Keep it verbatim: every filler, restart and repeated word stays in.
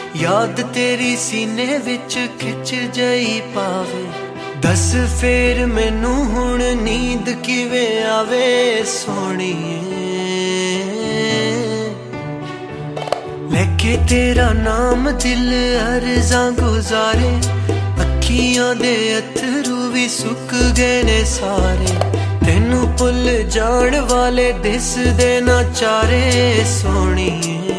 याद तेरी सीने विच खिच जई पावे। दस फेर मैनू हुण नींद किवें आवे सोहणीए। लेके तेरा नाम दिल अर्ज़ां गुजारे, अखियां दे अथरू भी सुक गए ने सारे। तेनू भुल जाण वाले दिसदे ना चारे सोहणीए।